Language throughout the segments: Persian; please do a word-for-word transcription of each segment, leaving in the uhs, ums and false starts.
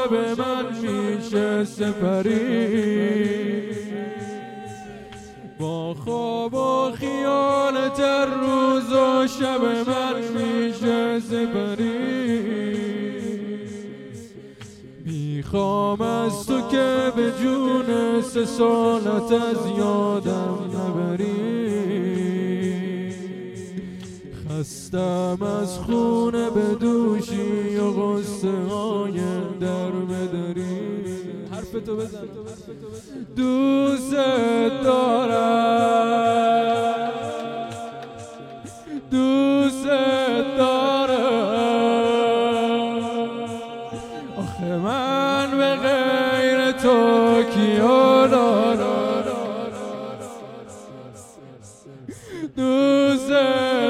شب من میشه سپری، با خواب و خیال تر روز و شب من میشه سپری. میخوام از تو که به جون سه سالت از یادم نبری، خستم از خونه به دوشی و غصه های در بدری. حرف تو بزن. دوست دارم، دوست دارم، آخه من به غیر تو کیو دارم. دوست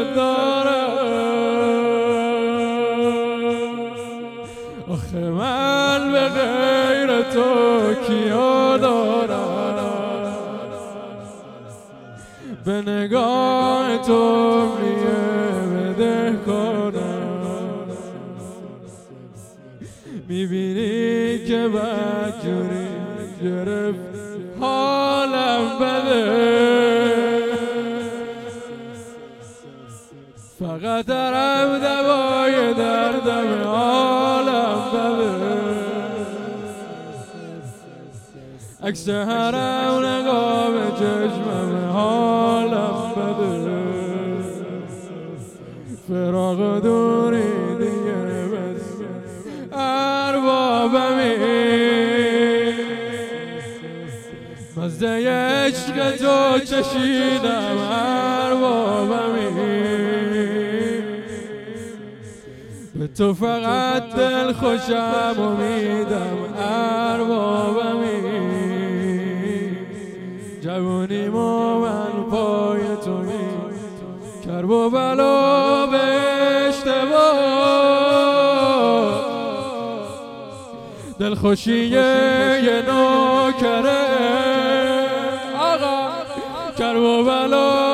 آخه من به غیر تو کیو دارم، به نگاه تو میه بده کنم. میبینی که بدجوری گرفت حالم بده، فقط دارم دوای دردم حالم بده. عکس هرم نگاه به چشمم حالم بده، فراق دوری دیگه بس اربابمی، مزه عشق تو چشیدم اربابمی، به تو فقط دل خوشم و میدم اربابمی. جوونیمو من پای تو می کرب و بلا به اشتباه، دل خوشیه یه نوکره آقا کرب و بلا